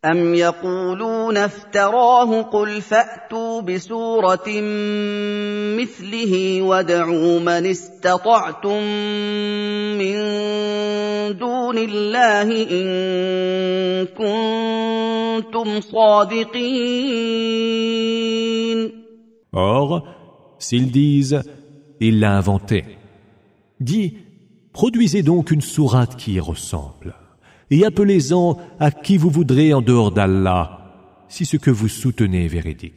أَمْ يَقُولُونَ افْتَرَاهُ قُلْ فَأْتُوا بِسُورَةٍ مِّثْلِهِ وَادْعُوا مَنِ اسْتَطَعْتُم مِّن دُونِ اللَّهِ إِن كُنتُمْ صَادِقِينَ. Or, s'ils disent « Il l'a inventé », dis « Produisez donc une sourate qui y ressemble, et appelez-en à qui vous voudrez en dehors d'Allah, si ce que vous soutenez est véridique. »